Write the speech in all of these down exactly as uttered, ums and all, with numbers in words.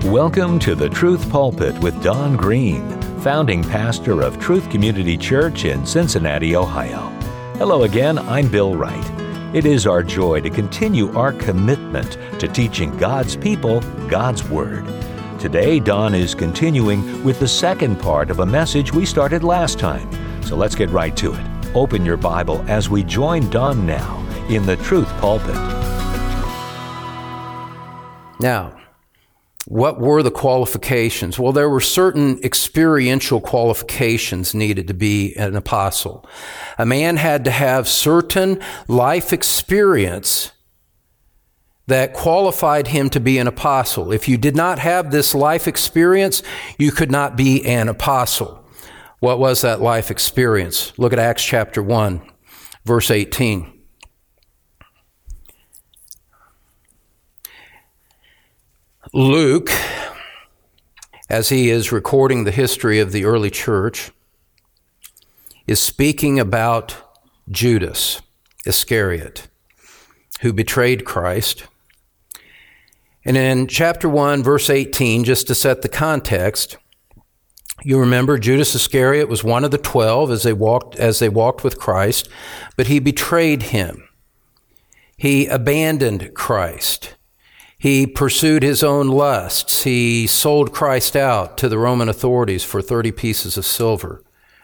Welcome to the Truth Pulpit with Don Green, founding pastor of Truth Community Church in Cincinnati, Ohio. Hello again, I'm Bill Wright. It is our joy to continue our commitment to teaching God's people God's Word. Today, Don is continuing with the second part of a message we started last time. So let's get right to it. Open your Bible as we join Don now in the Truth Pulpit. Now, what were the qualifications? Well, there were certain experiential qualifications needed to be an apostle. A man had to have certain life experience that qualified him to be an apostle. If you did not have this life experience, you could not be an apostle. What was that life experience? Look at Acts chapter one, verse eighteen. Luke, as he is recording the history of the early church, is speaking about Judas Iscariot, who betrayed Christ. And in chapter one, verse eighteen, just to set the context, you remember Judas Iscariot was one of the twelve as they walked as they walked with Christ, but he betrayed him. He abandoned Christ. He pursued his own lusts. He sold Christ out to the Roman authorities for thirty pieces of silver.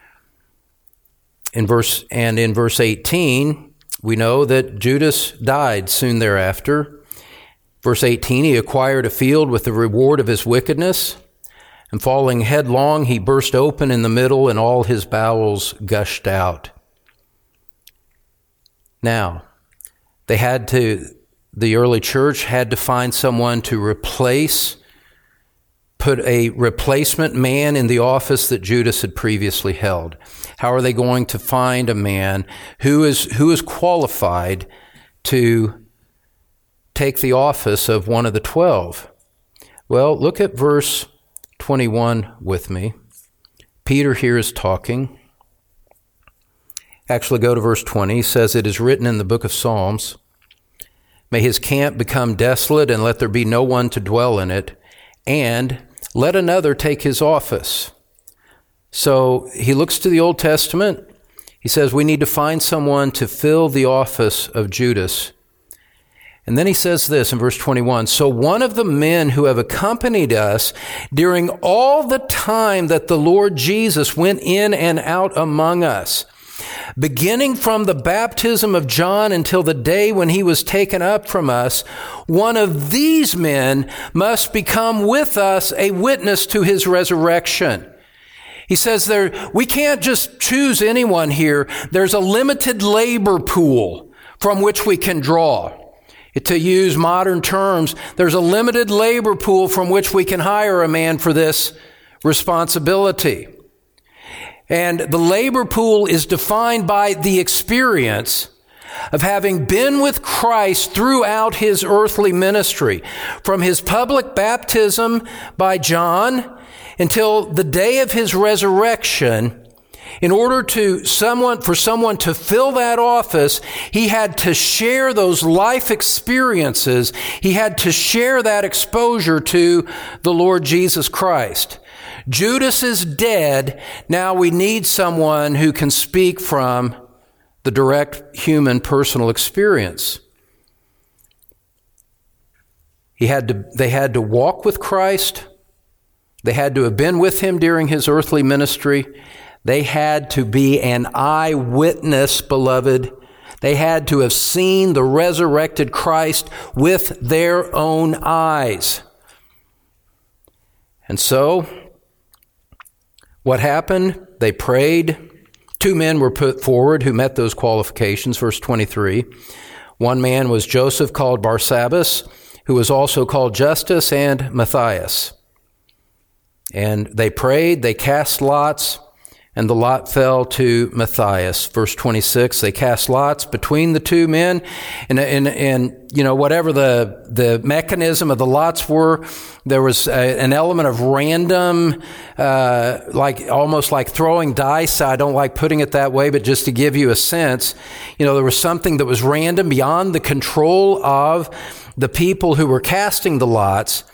In verse and in verse eighteen, we know that Judas died soon thereafter. Verse eighteen, he acquired a field with the reward of his wickedness, and falling headlong, he burst open in the middle, and all his bowels gushed out. Now, they had to, the early church had to find someone to replace, put a replacement man in the office that Judas had previously held. How are they going to find a man who is, who is qualified to take the office of one of the twelve? Well, look at verse twenty-one with me. Peter here is talking. Actually, go to verse twenty. He says, "It is written in the book of Psalms, may his camp become desolate, and let there be no one to dwell in it, and let another take his office." So he looks to the Old Testament. He says we need to find someone to fill the office of Judas. And then he says this in verse twenty-one, "So one of the men who have accompanied us during all the time that the Lord Jesus went in and out among us, beginning from the baptism of John until the day when he was taken up from us, one of these men must become with us a witness to his resurrection." He says there, we can't just choose anyone here. There's a limited labor pool from which we can draw. To use modern terms, there's a limited labor pool from which we can hire a man for this responsibility. And the labor pool is defined by the experience of having been with Christ throughout his earthly ministry, from his public baptism by John until the day of his resurrection. In order to someone, for someone to fill that office, he had to share those life experiences. He had to share that exposure to the Lord Jesus Christ. Judas is dead. Now we need someone who can speak from the direct human personal experience. He had to, they had to walk with Christ. They had to have been with him during his earthly ministry. They had to be an eyewitness, beloved. They had to have seen the resurrected Christ with their own eyes. And so, what happened? They prayed. Two men were put forward who met those qualifications. Verse twenty-three. One man was Joseph, called Barsabbas, who was also called Justus, and Matthias. And they prayed, they cast lots, and the lot fell to Matthias. Verse twenty-six, they cast lots between the two men, and, and, and you know, whatever the, the mechanism of the lots were, there was a, an element of random, uh, like, almost like throwing dice. I don't like putting it that way, but just to give you a sense, you know, there was something that was random beyond the control of the people who were casting the lots.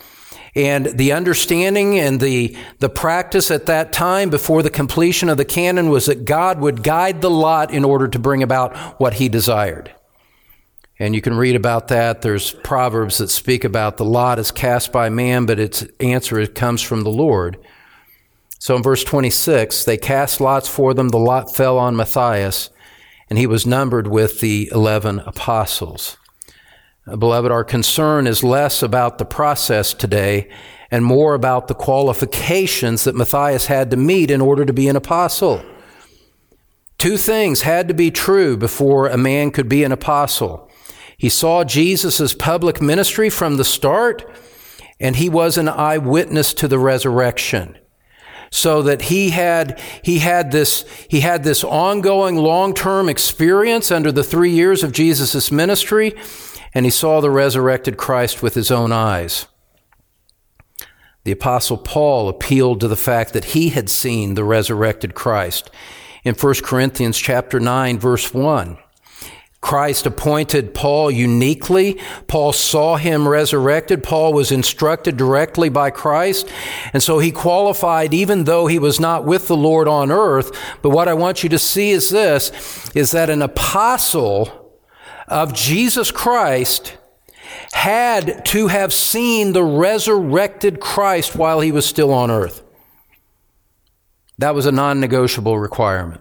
And the understanding and the, the practice at that time before the completion of the canon was that God would guide the lot in order to bring about what he desired. And you can read about that. There's Proverbs that speak about the lot is cast by man, but its answer comes from the Lord. So in verse twenty-six, they cast lots for them. The lot fell on Matthias, and he was numbered with the eleven apostles. Beloved, our concern is less about the process today and more about the qualifications that Matthias had to meet in order to be an apostle. Two things had to be true before a man could be an apostle. He saw Jesus' public ministry from the start, and he was an eyewitness to the resurrection. So that he had, he had this, he had this ongoing long-term experience under the three years of Jesus' ministry, and he saw the resurrected Christ with his own eyes. The Apostle Paul appealed to the fact that he had seen the resurrected Christ. In First Corinthians chapter nine, verse one, Christ appointed Paul uniquely. Paul saw him resurrected. Paul was instructed directly by Christ. And so he qualified even though he was not with the Lord on earth. But what I want you to see is this, is that an apostle of Jesus Christ had to have seen the resurrected Christ while he was still on earth. That was a non-negotiable requirement.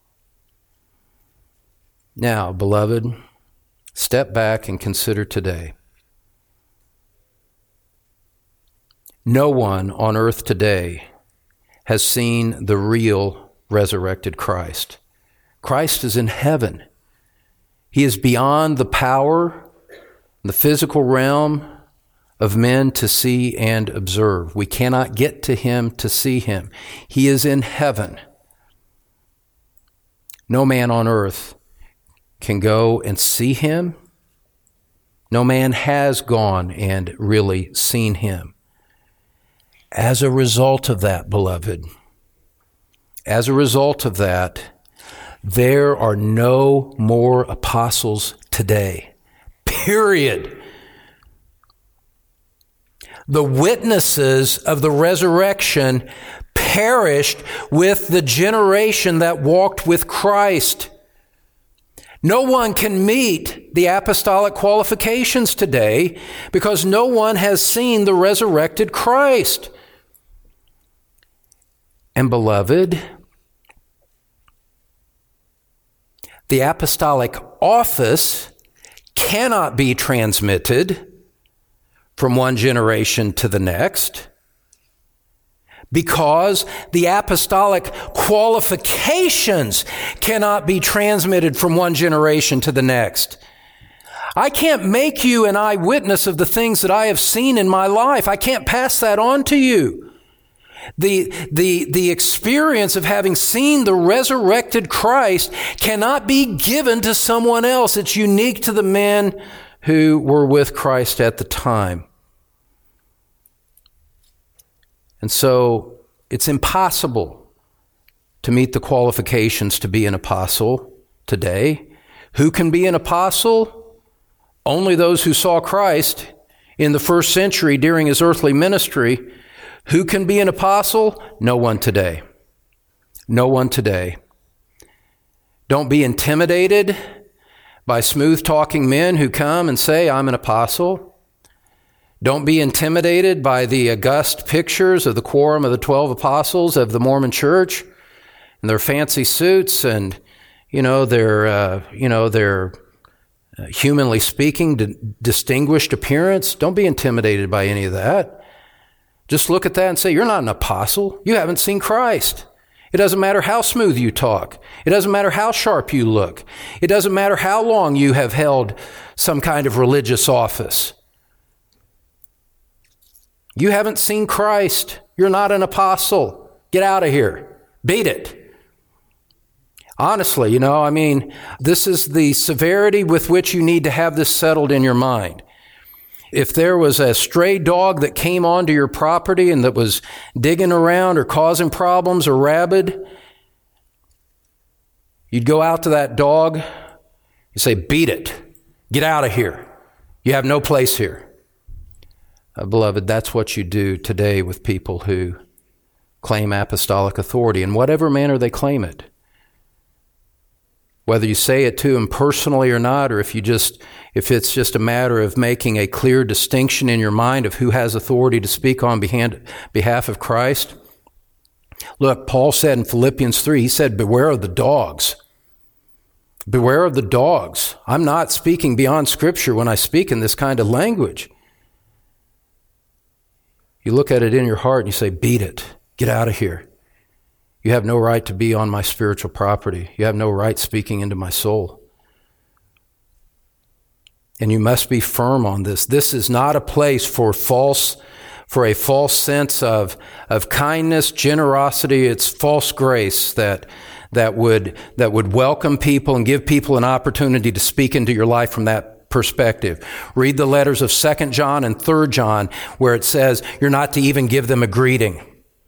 Now, beloved, step back and consider today. No one on earth today has seen the real resurrected Christ. Christ is in heaven. He is beyond the power, the physical realm of men to see and observe. We cannot get to him to see him. He is in heaven. No man on earth can go and see him. No man has gone and really seen him. As a result of that, beloved, as a result of that, there are no more apostles today. Period. The witnesses of the resurrection perished with the generation that walked with Christ. No one can meet the apostolic qualifications today because no one has seen the resurrected Christ. And beloved, the apostolic office cannot be transmitted from one generation to the next because the apostolic qualifications cannot be transmitted from one generation to the next. I can't make you an eyewitness of the things that I have seen in my life. I can't pass that on to you. The, the, the experience of having seen the resurrected Christ cannot be given to someone else. It's unique to the men who were with Christ at the time. And so it's impossible to meet the qualifications to be an apostle today. Who can be an apostle? Only those who saw Christ in the first century during his earthly ministry. Who can be an apostle? No one today. No one today. Don't be intimidated by smooth-talking men who come and say, I'm an apostle. Don't be intimidated by the august pictures of the quorum of the twelve apostles of the Mormon Church and their fancy suits and, you know, their, uh, you know, their uh, humanly speaking, d- distinguished appearance. Don't be intimidated by any of that. Just look at that and say, you're not an apostle. You haven't seen Christ. It doesn't matter how smooth you talk. It doesn't matter how sharp you look. It doesn't matter how long you have held some kind of religious office. You haven't seen Christ. You're not an apostle. Get out of here. Beat it. Honestly, you know, I mean, this is the severity with which you need to have this settled in your mind. If there was a stray dog that came onto your property and that was digging around or causing problems or rabid, you'd go out to that dog, you say, beat it. Get out of here. You have no place here. Uh, beloved, that's what you do today with people who claim apostolic authority in whatever manner they claim it. Whether you say it to them personally or not, or if you just, if it's just a matter of making a clear distinction in your mind of who has authority to speak on behalf of Christ. Look, Paul said in Philippians three, he said, beware of the dogs. Beware of the dogs. I'm not speaking beyond Scripture when I speak in this kind of language. You look at it in your heart and you say, beat it. Get out of here. You have no right to be on my spiritual property. You have no right speaking into my soul. And you must be firm on this. This is not a place for false, for a false sense of, of kindness, generosity. It's false grace that, that would, that would welcome people and give people an opportunity to speak into your life from that perspective. Read the letters of Second John and Third John where it says you're not to even give them a greeting.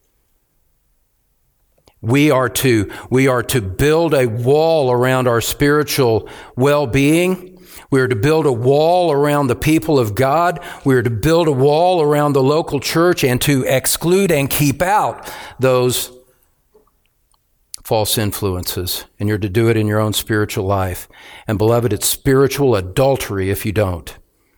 We are to, we are to build a wall around our spiritual well-being. We are to build a wall around the people of God. We are to build a wall around the local church and to exclude and keep out those false influences. And you're to do it in your own spiritual life. And beloved, it's spiritual adultery if you don't.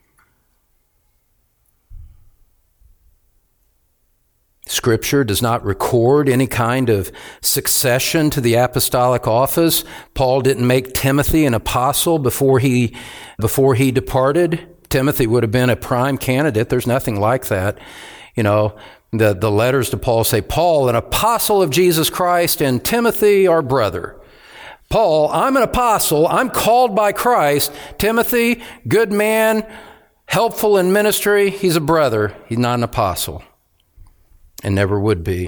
Scripture does not record any kind of succession to the apostolic office. Paul didn't make Timothy an apostle before he, before he departed. Timothy would have been a prime candidate. There's nothing like that. You know, the, the letters to Paul say, Paul, an apostle of Jesus Christ, and Timothy, our brother. Paul, I'm an apostle. I'm called by Christ. Timothy, good man, helpful in ministry. He's a brother. He's not an apostle. And never would be.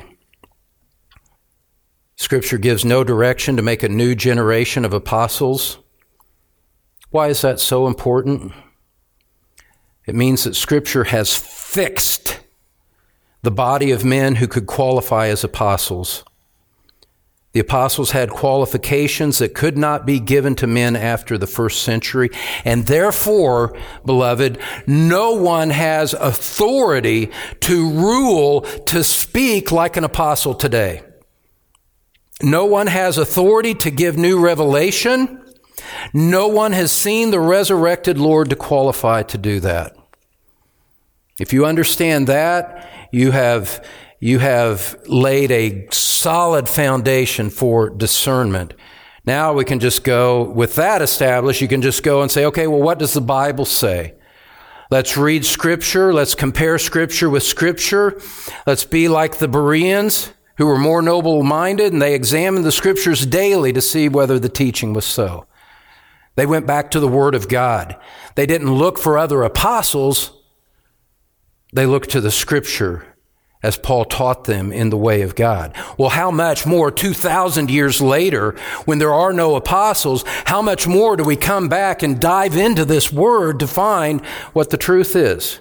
Scripture gives no direction to make a new generation of apostles. Why is that so important? It means that Scripture has fixed the body of men who could qualify as apostles. The apostles had qualifications that could not be given to men after the first century. And therefore, beloved, no one has authority to rule, to speak like an apostle today. No one has authority to give new revelation. No one has seen the resurrected Lord to qualify to do that. If you understand that, you have You have laid a solid foundation for discernment. Now we can just go, with that established, you can just go and say, okay, well, what does the Bible say? Let's read Scripture. Let's compare Scripture with Scripture. Let's be like the Bereans, who were more noble-minded, and they examined the Scriptures daily to see whether the teaching was so. They went back to the Word of God. They didn't look for other apostles. They looked to the Scripture as Paul taught them in the way of God. Well, how much more two thousand years later, when there are no apostles, how much more do we come back and dive into this word to find what the truth is?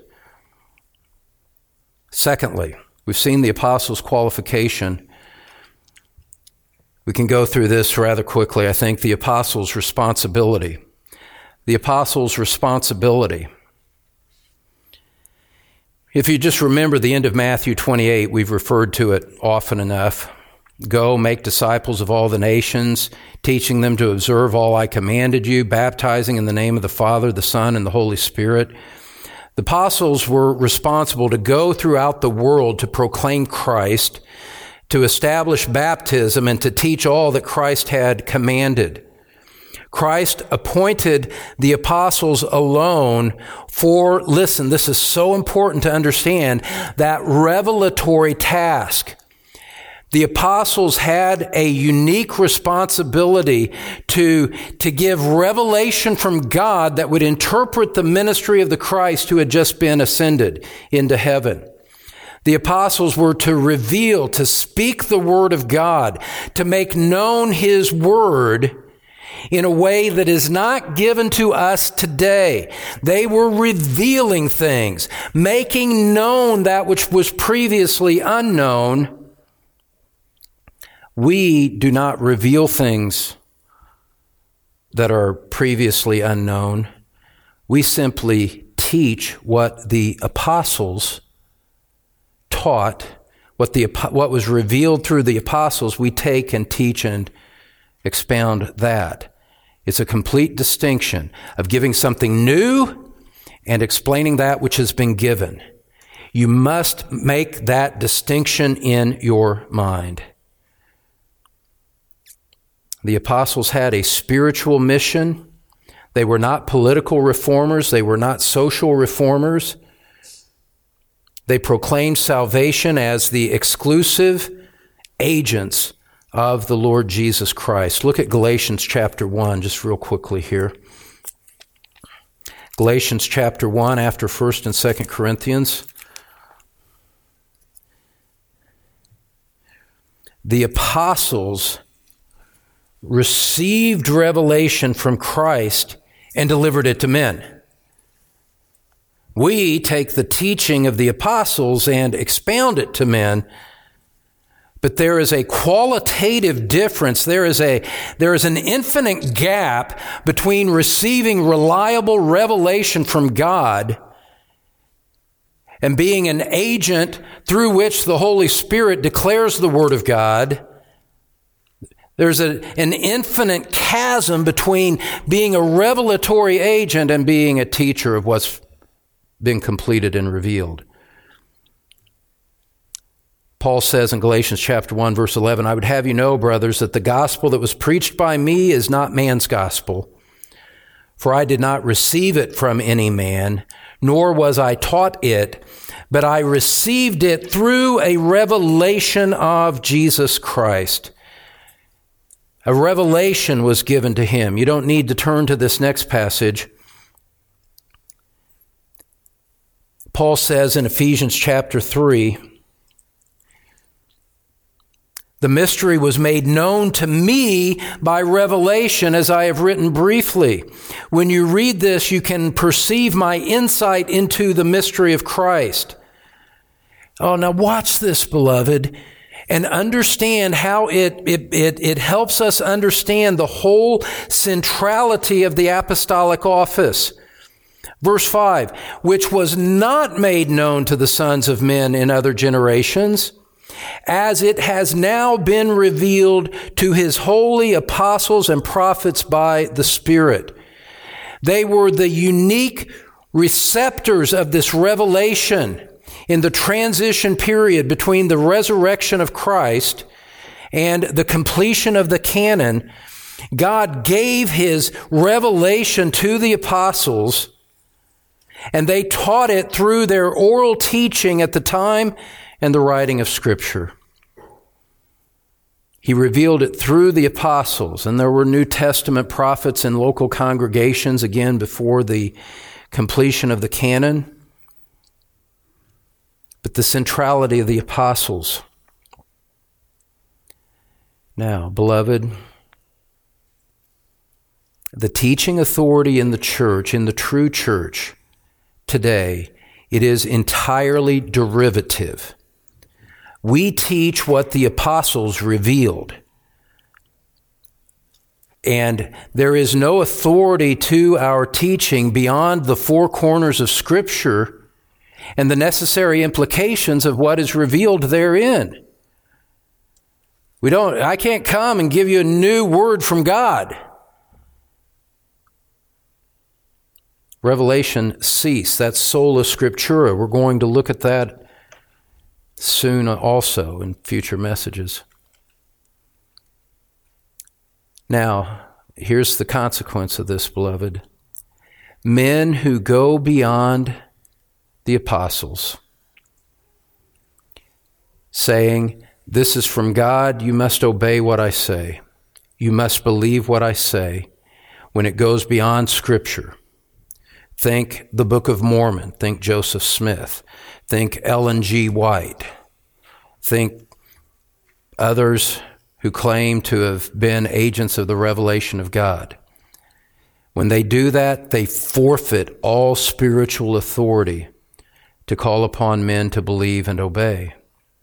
Secondly, we've seen the apostles' qualification. We can go through this rather quickly. I think the apostles' responsibility. The apostles' responsibility. If you just remember the end of Matthew twenty-eight, we've referred to it often enough. Go, make disciples of all the nations, teaching them to observe all I commanded you, baptizing in the name of the Father, the Son, and the Holy Spirit. The apostles were responsible to go throughout the world to proclaim Christ, to establish baptism, and to teach all that Christ had commanded. Christ appointed the apostles alone for, listen, this is so important to understand, that revelatory task. The apostles had a unique responsibility to, to give revelation from God that would interpret the ministry of the Christ who had just been ascended into heaven. The apostles were to reveal, to speak the word of God, to make known his word in a way that is not given to us today. They were revealing things, making known that which was previously unknown. We do not reveal things that are previously unknown. We simply teach teach what the apostles taught, what the what was revealed through the apostles. We take and teach and expound that. It's a complete distinction of giving something new and explaining that which has been given. You must make that distinction in your mind. The apostles had a spiritual mission. They were not political reformers. They were not social reformers. They proclaimed salvation as the exclusive agents of the Lord Jesus Christ. Look at Galatians chapter one, just real quickly here. Galatians chapter one, after First and Second Corinthians. The apostles received revelation from Christ and delivered it to men. We take the teaching of the apostles and expound it to men, but there is a qualitative difference. There is a, there is an infinite gap between receiving reliable revelation from God and being an agent through which the Holy Spirit declares the Word of God. There's a, an infinite chasm between being a revelatory agent and being a teacher of what's been completed and revealed. Paul says in Galatians chapter one, verse eleven, I would have you know, brothers, that the gospel that was preached by me is not man's gospel. For I did not receive it from any man, nor was I taught it, but I received it through a revelation of Jesus Christ. A revelation was given to him. You don't need to turn to this next passage. Paul says in Ephesians chapter three, the mystery was made known to me by revelation, as I have written briefly. When you read this, you can perceive my insight into the mystery of Christ. Oh, now watch this, beloved, and understand how it, it, it, it helps us understand the whole centrality of the apostolic office. Verse five, which was not made known to the sons of men in other generations, as it has now been revealed to his holy apostles and prophets by the Spirit. They were the unique receptors of this revelation in the transition period between the resurrection of Christ and the completion of the canon. God gave his revelation to the apostles, and they taught it through their oral teaching at the time and the writing of Scripture. He revealed it through the apostles, and there were New Testament prophets in local congregations, again, before the completion of the canon. But the centrality of the apostles. Now, beloved, the teaching authority in the church, in the true church today, it is entirely derivative. We teach what the apostles revealed. And there is no authority to our teaching beyond the four corners of Scripture and the necessary implications of what is revealed therein. We don't, I can't come and give you a new word from God. Revelation cease. That's sola scriptura. We're going to look at that soon also in future messages. Now, here's the consequence of this, beloved. Men who go beyond the apostles, saying, this is from God, you must obey what I say. You must believe what I say, when it goes beyond Scripture. Think the Book of Mormon. Think Joseph Smith. Think Ellen G. White. Think others who claim to have been agents of the revelation of God. When they do that, they forfeit all spiritual authority to call upon men to believe and obey.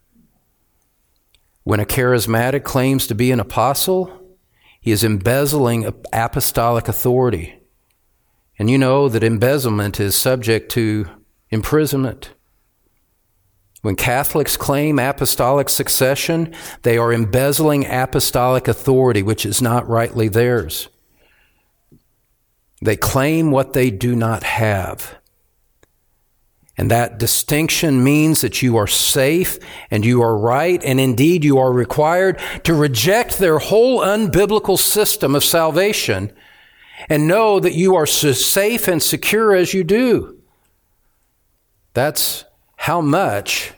When a charismatic claims to be an apostle, he is embezzling apostolic authority And you know that embezzlement is subject to imprisonment. When Catholics claim apostolic succession, they are embezzling apostolic authority, which is not rightly theirs. They claim what they do not have. And that distinction means that you are safe and you are right, and indeed you are required to reject their whole unbiblical system of salvation and know that you are so safe and secure as you do. That's how much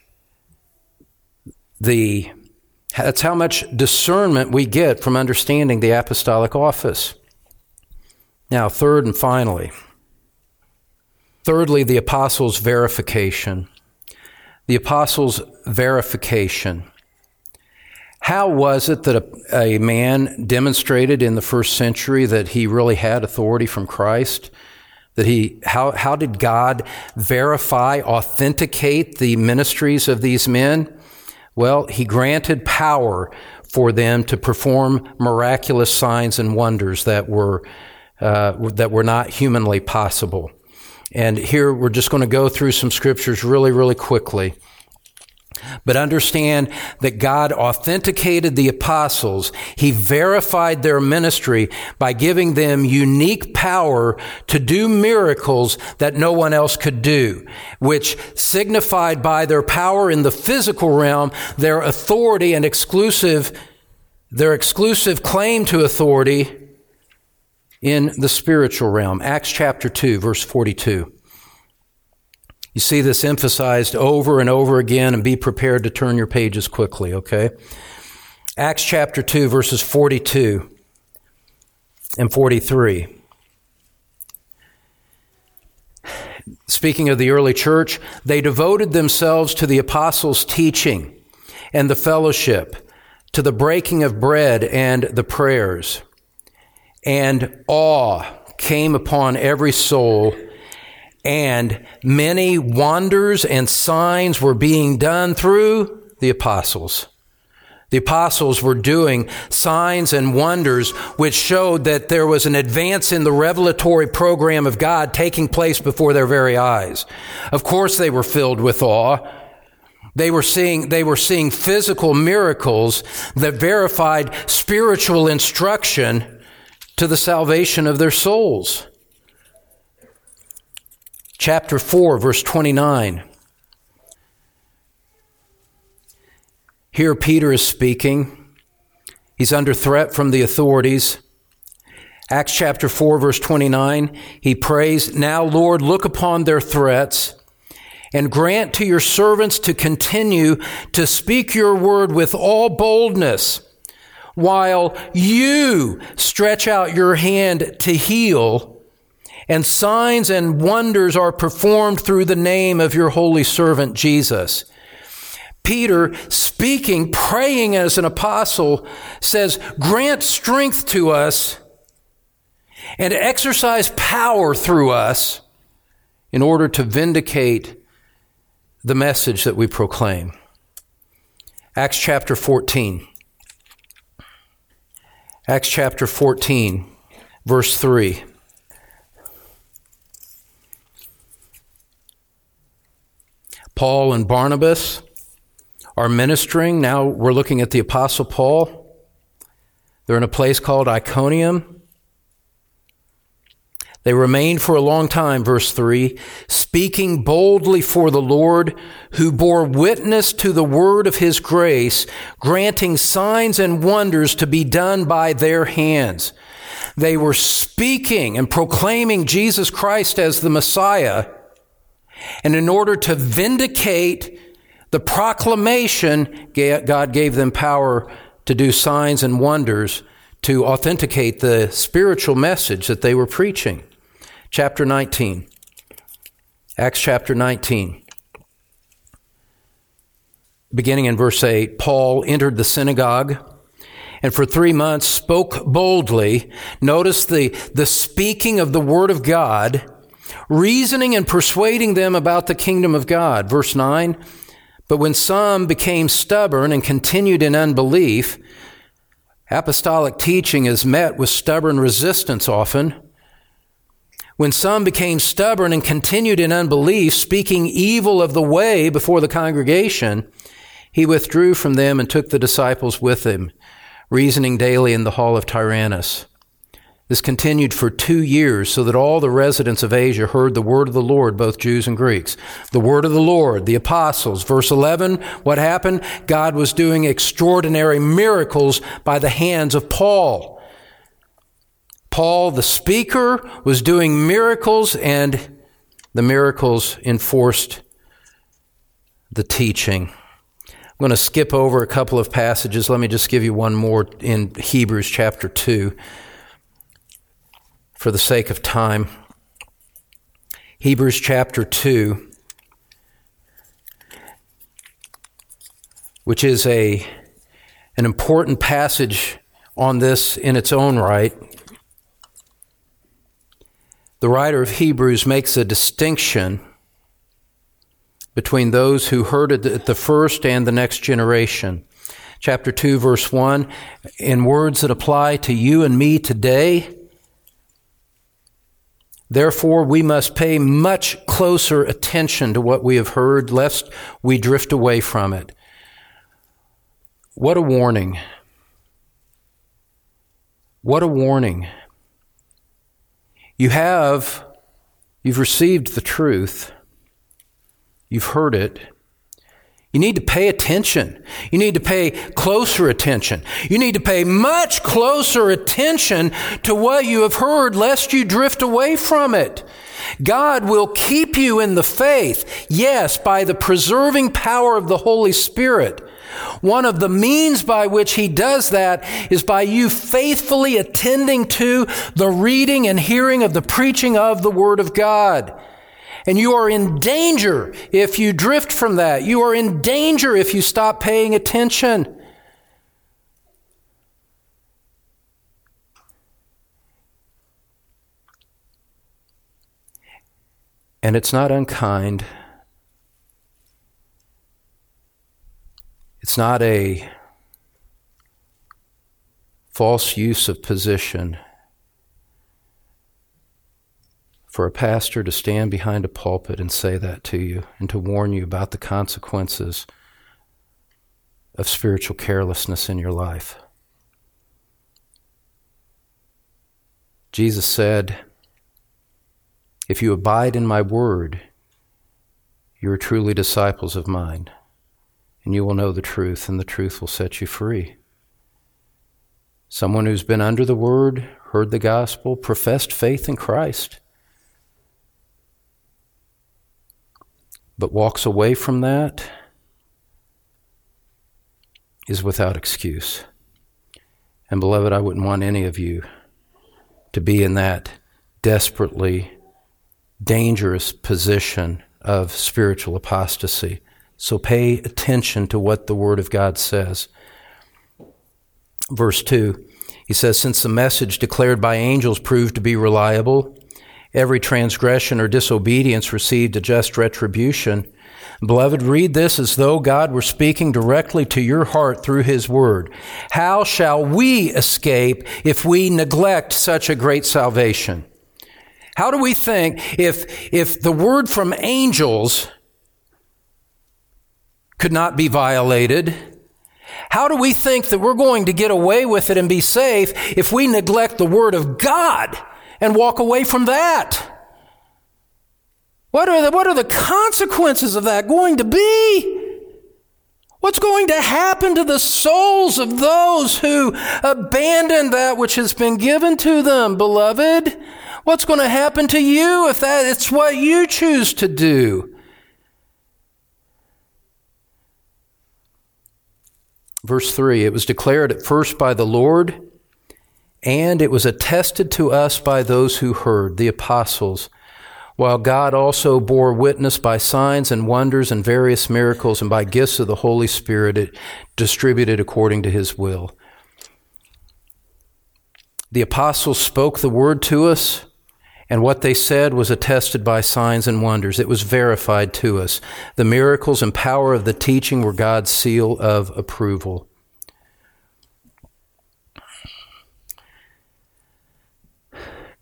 the that's how much discernment we get from understanding the apostolic office. Now, third and finally, thirdly, the apostles' verification. The apostles' verification. How was it that a, a man demonstrated in the first century that he really had authority from Christ? That he, how, how did God verify, authenticate the ministries of these men? Well, he granted power for them to perform miraculous signs and wonders that were, uh, that were not humanly possible. And here we're just going to go through some scriptures really, really quickly. But understand that God authenticated the apostles. He verified their ministry by giving them unique power to do miracles that no one else could do, which signified by their power in the physical realm, their authority and exclusive, their exclusive claim to authority in the spiritual realm. Acts chapter two, verse forty-two. You see this emphasized over and over again, and be prepared to turn your pages quickly, okay? Acts chapter two, verses forty-two and forty-three. Speaking of the early church, they devoted themselves to the apostles' teaching and the fellowship, to the breaking of bread and the prayers. And awe came upon every soul, and many wonders and signs were being done through the apostles. The apostles were doing signs and wonders which showed that there was an advance in the revelatory program of God taking place before their very eyes. Of course, they were filled with awe. They were seeing, they were seeing physical miracles that verified spiritual instruction to the salvation of their souls. Chapter four, verse twenty-nine. Here Peter is speaking. He's under threat from the authorities. Acts chapter four, verse twenty-nine. He prays, "Now, Lord, look upon their threats and grant to your servants to continue to speak your word with all boldness, while you stretch out your hand to heal, and signs and wonders are performed through the name of your holy servant Jesus." Peter, speaking, praying as an apostle, says, grant strength to us and exercise power through us in order to vindicate the message that we proclaim. Acts chapter fourteen. Acts chapter fourteen, verse three. Paul and Barnabas are ministering. Now we're looking at the Apostle Paul. They're in a place called Iconium. They remained for a long time, verse three, speaking boldly for the Lord, who bore witness to the word of his grace, granting signs and wonders to be done by their hands. They were speaking and proclaiming Jesus Christ as the Messiah. And in order to vindicate the proclamation, God gave them power to do signs and wonders to authenticate the spiritual message that they were preaching. Chapter nineteen. Acts chapter nineteen. Beginning in verse eight, Paul entered the synagogue and for three months spoke boldly. Notice the, the speaking of the word of God, reasoning and persuading them about the kingdom of God. Verse nine, but when some became stubborn and continued in unbelief, apostolic teaching is met with stubborn resistance often. When some became stubborn and continued in unbelief, speaking evil of the way before the congregation, he withdrew from them and took the disciples with him, reasoning daily in the hall of Tyrannus. This continued for two years, so that all the residents of Asia heard the word of the Lord, both Jews and Greeks. The word of the Lord, the apostles. Verse eleven, what happened? God was doing extraordinary miracles by the hands of Paul. Paul, the speaker, was doing miracles, and the miracles enforced the teaching. I'm going to skip over a couple of passages. Let me just give you one more in Hebrews chapter two for the sake of time. Hebrews chapter two, which is a an important passage on this in its own right. The writer of Hebrews makes a distinction between those who heard it at the first and the next generation. Chapter two, verse one, in words that apply to you and me today, therefore we must pay much closer attention to what we have heard, lest we drift away from it. What a warning. What a warning. You have, you've received the truth. You've heard it. You need to pay attention. You need to pay closer attention. You need to pay much closer attention to what you have heard, lest you drift away from it. God will keep you in the faith, yes, by the preserving power of the Holy Spirit. One of the means by which he does that is by you faithfully attending to the reading and hearing of the preaching of the Word of God. And you are in danger if you drift from that. You are in danger if you stop paying attention. And it's not unkind. It's not a false use of position for a pastor to stand behind a pulpit and say that to you and to warn you about the consequences of spiritual carelessness in your life. Jesus said, if you abide in my word, you are truly disciples of mine, and you will know the truth, and the truth will set you free. Someone who's been under the word, heard the gospel, professed faith in Christ, but walks away from that is without excuse. And beloved, I wouldn't want any of you to be in that desperately dangerous position of spiritual apostasy. So pay attention to what the Word of God says. Verse two, he says, since the message declared by angels proved to be reliable, every transgression or disobedience received a just retribution. Beloved, read this as though God were speaking directly to your heart through His Word. How shall we escape if we neglect such a great salvation? How do we think if, if the word from angels could not be violated, how do we think that we're going to get away with it and be safe if we neglect the Word of God and walk away from that? What are the, what are the consequences of that going to be? What's going to happen to the souls of those who abandon that which has been given to them, beloved? What's going to happen to you if that it's what you choose to do? Verse three, it was declared at first by the Lord, and it was attested to us by those who heard, the apostles, while God also bore witness by signs and wonders and various miracles and by gifts of the Holy Spirit distributed according to His will. The apostles spoke the word to us, and what they said was attested by signs and wonders. It was verified to us. The miracles and power of the teaching were God's seal of approval.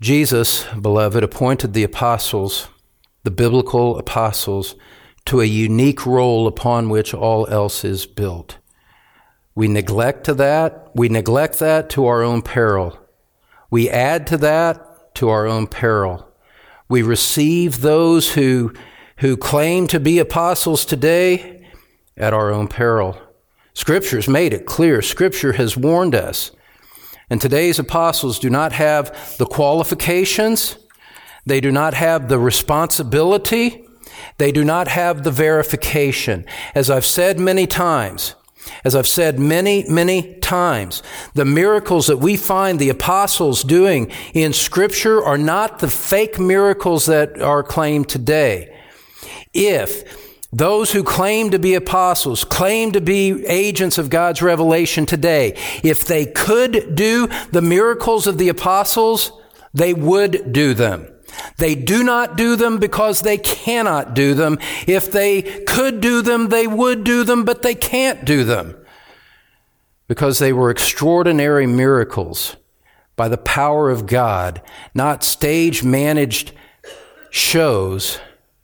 Jesus, beloved, appointed the apostles, the biblical apostles, to a unique role upon which all else is built. We neglect to that, we neglect that to our own peril. We add to that to our own peril. We receive those who, who claim to be apostles today at our own peril. Scripture's made it clear. Scripture has warned us. And today's apostles do not have the qualifications. They do not have the responsibility. They do not have the verification. As I've said many times, as I've said many, many times, the miracles that we find the apostles doing in Scripture are not the fake miracles that are claimed today. If those who claim to be apostles, claim to be agents of God's revelation today, if they could do the miracles of the apostles, they would do them. They do not do them because they cannot do them. If they could do them, they would do them, but they can't do them because they were extraordinary miracles by the power of God, not stage-managed shows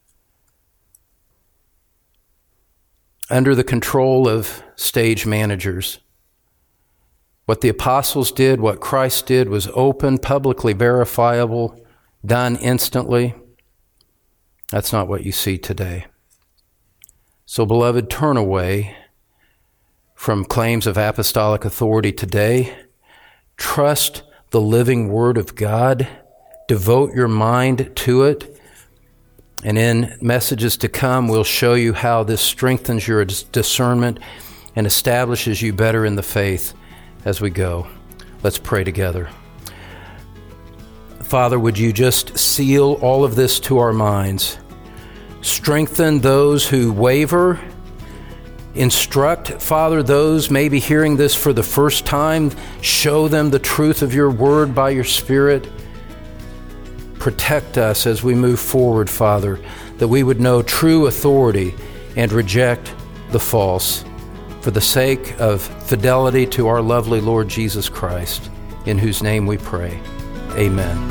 under the control of stage managers. What the apostles did, what Christ did, was open, publicly verifiable, done instantly. That's not what you see today. So, beloved, turn away from claims of apostolic authority today. Trust the living Word of God. Devote your mind to it. And in messages to come, we'll show you how this strengthens your discernment and establishes you better in the faith as we go. Let's pray together. Father, would you just seal all of this to our minds? Strengthen those who waver. Instruct, Father, those maybe hearing this for the first time. Show them the truth of your word by your Spirit. Protect us as we move forward, Father, that we would know true authority and reject the false for the sake of fidelity to our lovely Lord Jesus Christ, in whose name we pray. Amen.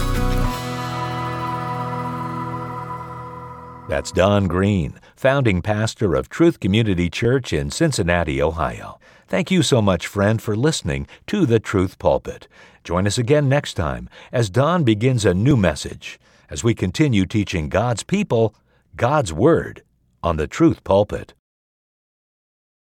That's Don Green, founding pastor of Truth Community Church in Cincinnati, Ohio. Thank you so much, friend, for listening to The Truth Pulpit. Join us again next time as Don begins a new message as we continue teaching God's people God's Word on The Truth Pulpit.